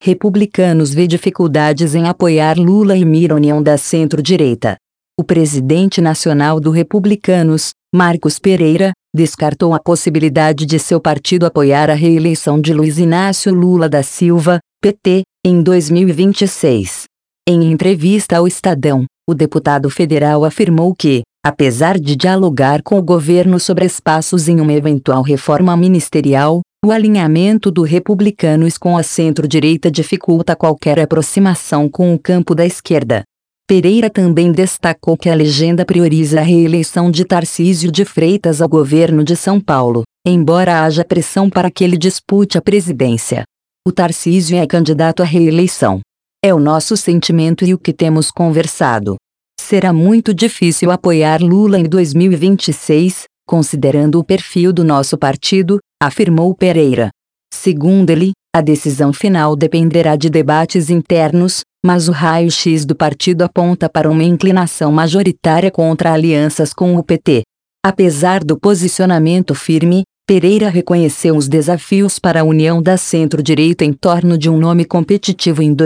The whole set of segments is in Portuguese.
Republicanos vê dificuldades em apoiar Lula e mira união da centro-direita. O presidente nacional do Republicanos, Marcos Pereira, descartou a possibilidade de seu partido apoiar a reeleição de Luiz Inácio Lula da Silva, PT, em 2026. Em entrevista ao Estadão, o deputado federal afirmou que, apesar de dialogar com o governo sobre espaços em uma eventual reforma ministerial, o alinhamento do Republicanos com a centro-direita dificulta qualquer aproximação com o campo da esquerda. Pereira também destacou que a legenda prioriza a reeleição de Tarcísio de Freitas ao governo de São Paulo, embora haja pressão para que ele dispute a presidência. O Tarcísio é candidato à reeleição. É o nosso sentimento e o que temos conversado. Será muito difícil apoiar Lula em 2026, considerando o perfil do nosso partido, afirmou Pereira. Segundo ele, a decisão final dependerá de debates internos, mas o raio-x do partido aponta para uma inclinação majoritária contra alianças com o PT. Apesar do posicionamento firme, Pereira reconheceu os desafios para a união da centro-direita em torno de um nome competitivo em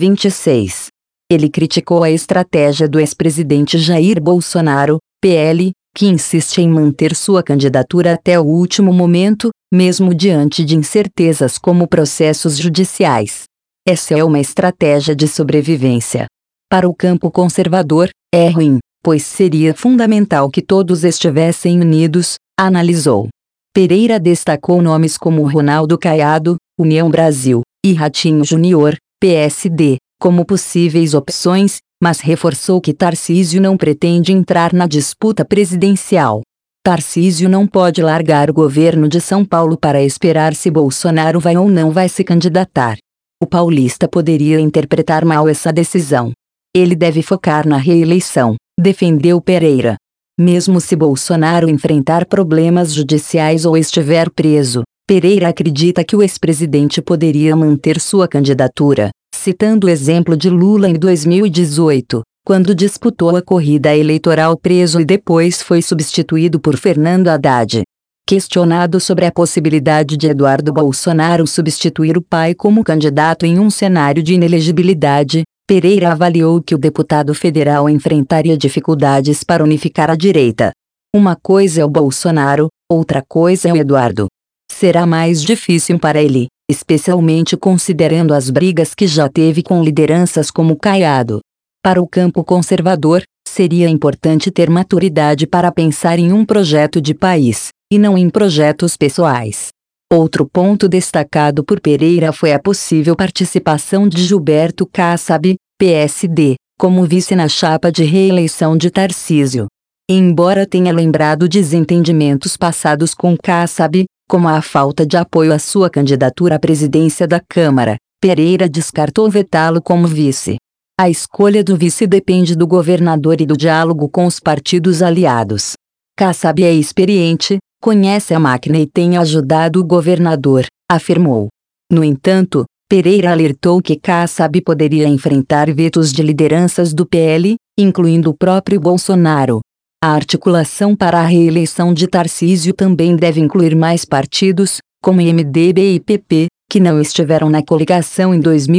2026. Ele criticou a estratégia do ex-presidente Jair Bolsonaro, PL, que insiste em manter sua candidatura até o último momento, mesmo diante de incertezas como processos judiciais. Essa é uma estratégia de sobrevivência. Para o campo conservador, é ruim, pois seria fundamental que todos estivessem unidos, analisou. Pereira destacou nomes como Ronaldo Caiado, União Brasil, e Ratinho Júnior, PSD, como possíveis opções, mas reforçou que Tarcísio não pretende entrar na disputa presidencial. Tarcísio não pode largar o governo de São Paulo para esperar se Bolsonaro vai ou não vai se candidatar. O paulista poderia interpretar mal essa decisão. Ele deve focar na reeleição, defendeu Pereira. Mesmo se Bolsonaro enfrentar problemas judiciais ou estiver preso, Pereira acredita que o ex-presidente poderia manter sua candidatura, citando o exemplo de Lula em 2018, quando disputou a corrida eleitoral preso e depois foi substituído por Fernando Haddad. Questionado sobre a possibilidade de Eduardo Bolsonaro substituir o pai como candidato em um cenário de inelegibilidade, Pereira avaliou que o deputado federal enfrentaria dificuldades para unificar a direita. Uma coisa é o Bolsonaro, outra coisa é o Eduardo. Será mais difícil para ele, especialmente considerando as brigas que já teve com lideranças como Caiado. Para o campo conservador, seria importante ter maturidade para pensar em um projeto de país, e não em projetos pessoais. Outro ponto destacado por Pereira foi a possível participação de Gilberto Kassab, PSD, como vice na chapa de reeleição de Tarcísio. Embora tenha lembrado desentendimentos passados com Kassab, como a falta de apoio à sua candidatura à presidência da Câmara, Pereira descartou vetá-lo como vice. A escolha do vice depende do governador e do diálogo com os partidos aliados. Kassab é experiente, conhece a máquina e tem ajudado o governador, afirmou. No entanto, Pereira alertou que Kassab poderia enfrentar vetos de lideranças do PL, incluindo o próprio Bolsonaro. A articulação para a reeleição de Tarcísio também deve incluir mais partidos, como MDB e PP, que não estiveram na coligação em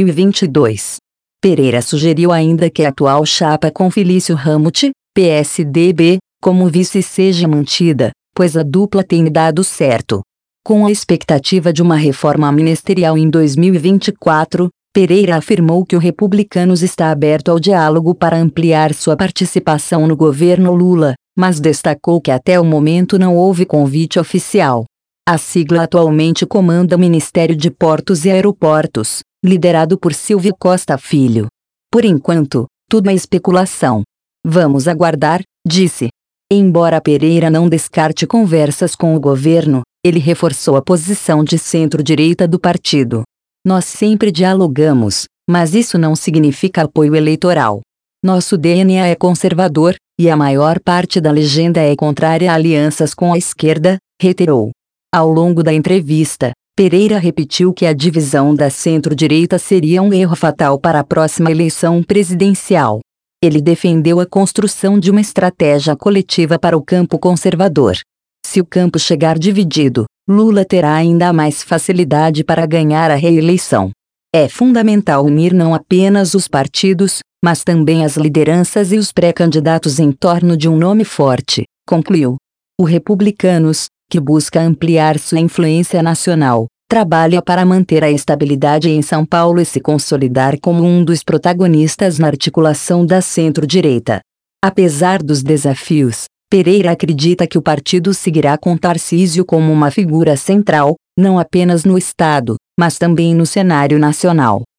2022. Pereira sugeriu ainda que a atual chapa com Felício Ramute, PSDB, como vice seja mantida, pois a dupla tem dado certo. Com a expectativa de uma reforma ministerial em 2024, Pereira afirmou que o Republicanos está aberto ao diálogo para ampliar sua participação no governo Lula, mas destacou que até o momento não houve convite oficial. A sigla atualmente comanda o Ministério de Portos e Aeroportos, liderado por Silvio Costa Filho. Por enquanto, tudo é especulação. Vamos aguardar, disse. Embora Pereira não descarte conversas com o governo, ele reforçou a posição de centro-direita do partido. Nós sempre dialogamos, mas isso não significa apoio eleitoral. Nosso DNA é conservador, e a maior parte da legenda é contrária a alianças com a esquerda, reiterou. Ao longo da entrevista, Pereira repetiu que a divisão da centro-direita seria um erro fatal para a próxima eleição presidencial. Ele defendeu a construção de uma estratégia coletiva para o campo conservador. Se o campo chegar dividido, Lula terá ainda mais facilidade para ganhar a reeleição. É fundamental unir não apenas os partidos, mas também as lideranças e os pré-candidatos em torno de um nome forte, concluiu. O Republicanos, que busca ampliar sua influência nacional, trabalha para manter a estabilidade em São Paulo e se consolidar como um dos protagonistas na articulação da centro-direita. Apesar dos desafios, Pereira acredita que o partido seguirá com Tarcísio como uma figura central, não apenas no Estado, mas também no cenário nacional.